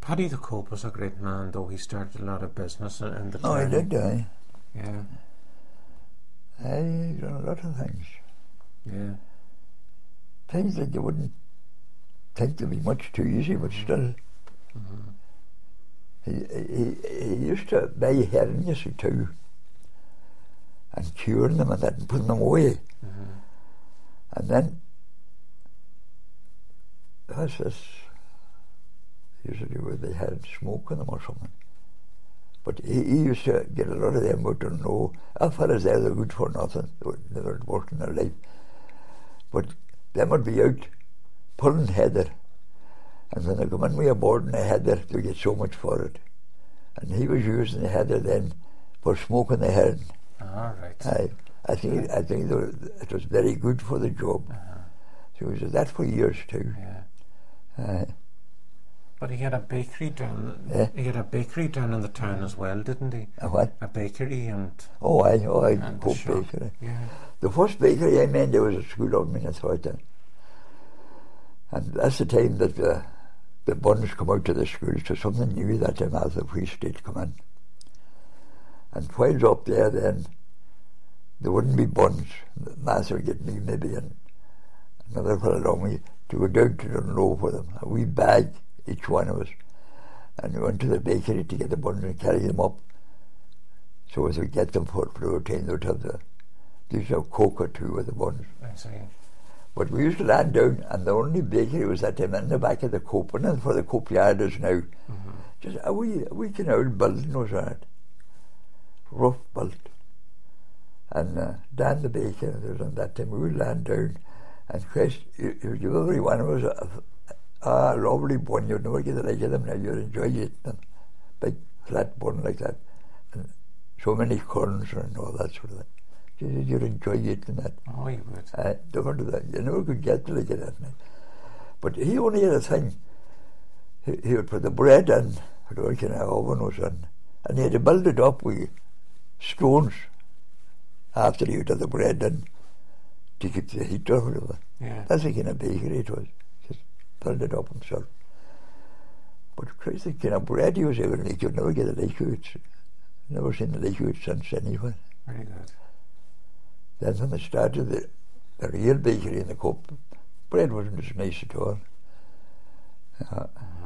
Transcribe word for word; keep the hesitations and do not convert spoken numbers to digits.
Paddy the Cope was a great man, though. He started a lot of business in the Oh, town. he did, aye. Yeah. Aye, he done a lot of things. Yeah. Things that you wouldn't think to be much too easy, but Mm-hmm. still. Mm-hmm. He, he, he used to buy herring, you see, too, and curing them and that and putting them away. Mm-hmm. And then, what's this? Usually where they had smoke in them or something. But he, he used to get a lot of them out and know, that fellas there, they're good for nothing. They would never work in their life. But them would be out pulling heather. And when they come in with a board in the heather, they get so much for it. And he was using the heather then for smoking the herring. All right. I, I think I think they were, it was very good for the job. Uh-huh. So he was that for years too. Yeah. Uh, But he had a bakery down. Yeah. He had a bakery down in the town as well, didn't he? a what? A bakery and Oh, I, oh, I, and the Cope shop. Bakery. Yeah. The first bakery I made, there was a school of Minnesota. And that's the time that the, the buns come out to the school, so something new that time as the Free State come in. And while they're up there then, there wouldn't be buns. The master would get me maybe and another fellow along me to go down to the low for them. A wee bag, each one of us. And we went to the bakery to get the buns and carry them up. So as we get them for flour time, they would have the, they used to have cocoa too with the buns. I see. But we used to land down, and the only bakery was that time in the back of the Cope, and for the Cope yard is now. Mm-hmm. Just a wee, a wee kind of old building was that. Rough built. And uh, down the bakery, there was on that time, we would land down, and Chris, you, you give every one of us a, a, a lovely bun. You'd never get the like of them now, you'd enjoy eating them. Big flat bun like that. And so many corns and all that sort of thing. You'd, you'd enjoy eating that. Oh, you would. I don't do that. You never could get to like that night. But he only had a thing. He, he would put the bread in, whatever kind of oven was in, and he had to build it up with stones after he would have the bread in to keep the heat off of it. Yeah. That's the kind of bakery it was. Just build it up himself. But Christ, the kind of bread he was able to make, you'd never get a like it. Never seen a like it since anyway. Very good. Then when they started the, the real bakery in the Cope, bread wasn't as nice at all. Uh, Mm-hmm.